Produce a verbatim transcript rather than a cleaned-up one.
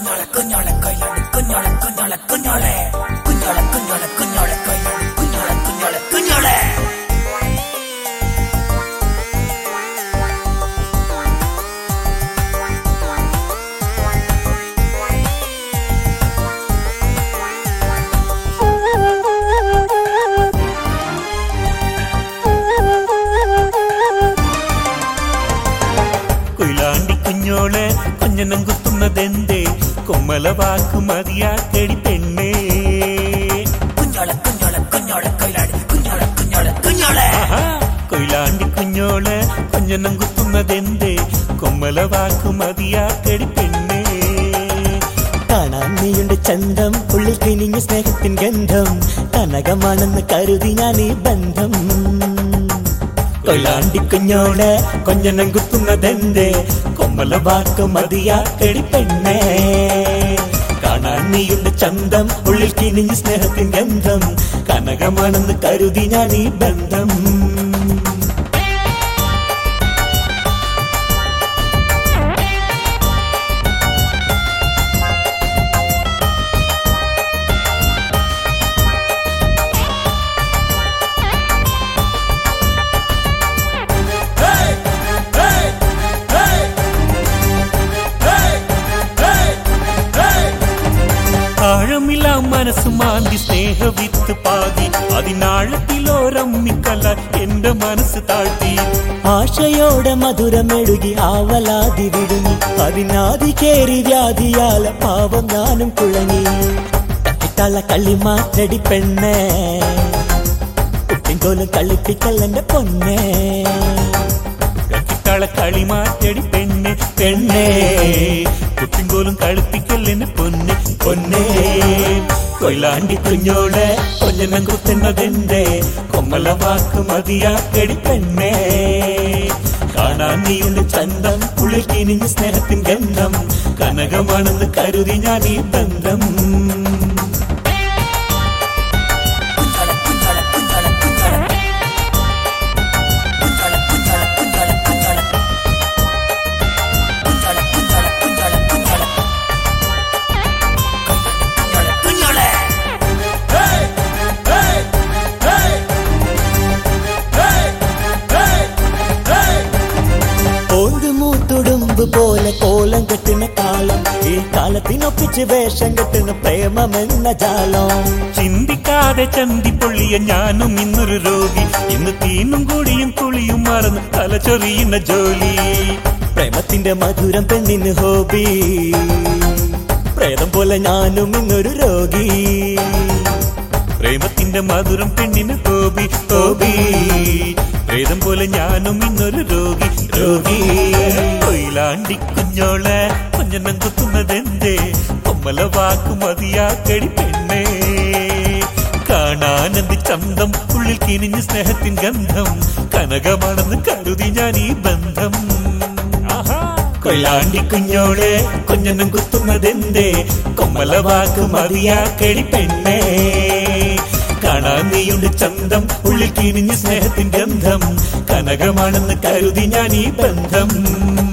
കുഞ്ഞോളെ കുഞ്ഞോളെ കൊയ്യാടി കുഞ്ഞോളെ കുഞ്ഞോളെ കുഞ്ഞോളെ കുഞ്ഞോളെ കുഞ്ഞോളെ കുഞ്ഞോളെ കൊയ്യാടി കുഞ്ഞോളെ കുഞ്ഞോളെ കുഞ്ഞോളെ കൊയിലാണ്ടി കുഞ്ഞോളെ കൊഞ്ഞനം കുത്തുന്നതെന്തേ കൊമ്മല വാക്കു മതിയാക്കടി പെണ്ണേ കുഞ്ഞോളെ കുഞ്ഞോളെ കുഞ്ഞോളെ കൊയ്യാടി കുഞ്ഞോളെ കുഞ്ഞോളെ കുഞ്ഞോളെ കൊയിലാണ്ടി കുഞ്ഞോളെ കൊഞ്ഞനം കുത്തുന്നതെന്തേ കൊമ്മല വാക്കു മതിയാക്കടി പെണ്ണേ കാണാൻ നീയുണ്ട് ചന്തം ഉള്ളിൽ കിനിഞ്ഞ സ്നേഹത്തിൻ ഗന്ധം കനകമാണെന്ന് കരുതി ഞാൻ ഈ ബന്ധം കൊയിലാണ്ടി കുഞ്ഞോളെ കൊഞ്ഞനം കുത്തുന്നതെന്തേ കൊമ്മല വാക്ക് മതിയാക്കടി പെണ്ണേ കാണാൻ നീയുണ്ട് ചന്തം ഉള്ളിൽ കിനിഞ്ഞ സ്നേഹത്തിൻ ഗന്ധം കനകമാണെന്ന് കരുതി ഞാൻ ഈ ബന്ധം ആഴമില്ല മനസ്സ് മാന്തി സ്നേഹവിത്ത് പാകി അതിനാഴത്തിലോരമ്മിക്കല എന്റെ മനസ്സ് താഴ്ത്തി ആശയോടെ മധുരമെഴുകി ആവലാതി വിടുങ്ങി അതിനാദി കേറി വ്യാധിയാല പാവം ഞാനും കുഴങ്ങി തല കള്ളി മാറ്റടി പെണ്ണേ കുട്ടിൻകോലും കളിപ്പിക്കല്ലെന്റെ പൊന്നേ കള കളി മാറ്റടി പെണ്ണെ പെണ്ണേ കുട്ടിൻകോലും കളിപ്പിക്കല്ലെന്നെ പൊന്നെ പൊന്നേ കൊയിലാണ്ടി കുഞ്ഞോളെ കൊഞ്ഞനം കുത്തുന്നതെന്തേ കൊമ്മല വാക്ക് മതിയാക്കടി പെണ്ണേ കാണാൻ നീയുണ്ട് ചന്തം ഉള്ളിൽ കിനിഞ്ഞ സ്നേഹത്തിൻ ഗന്ധം കനകമാണെന്ന് കരുതി ഞാൻ ഈ ബന്ധം തുടുമ്പ് പോലെ കോലം കെട്ടുന്ന കാലം ഈ കാലത്തിനൊപ്പിച്ച് വേഷം കെട്ടുന്ന പ്രേമമെന്ന ജാലം ചിന്തിക്കാതെ ചന്തിപ്പൊള്ളിയ ഞാനും ഇന്നൊരു രോഗി ഇന്ന് തീനും കൂടിയും കുളിയും മറന്ന് തലച്ചൊറിയുന്ന ജോലി പ്രേമത്തിന്റെ മധുരം പെണ്ണിന് ഹോബി പ്രേതം പോലെ ഞാനും ഇന്നൊരു രോഗി പ്രേമത്തിന്റെ മധുരം പെണ്ണിന് ഹോബി ഹോബി പ്രേതം പോലെ ഞാനും ഇന്നൊരു രോഗി രോഗി കൊയിലാണ്ടി കുഞ്ഞോളെ കൊഞ്ഞനം കുത്തുന്നതെന്തേ കൊമ്മല വാക്കു മതിയാക്കടി പെണ്ണേ കാണാനെന്ത് ചന്തം ഉള്ളിൽ കിനിഞ്ഞ സ്നേഹത്തിൻ ഗന്ധം കനകമാണെന്ന് കരുതി ഞാൻ ഈ ബന്ധം കൊയിലാണ്ടി കുഞ്ഞോളെ കൊഞ്ഞനം കുത്തുന്നതെന്തേ കൊമ്മല വാക്കു മതിയാക്കടി പെണ്ണേ കാണാൻ നീയുണ്ട് ചന്തം ഉള്ളിൽ കിനിഞ്ഞ സ്നേഹത്തിൻ ഗന്ധം കനകമാണെന്ന് കരുതി ഞാൻ ഈ ബന്ധം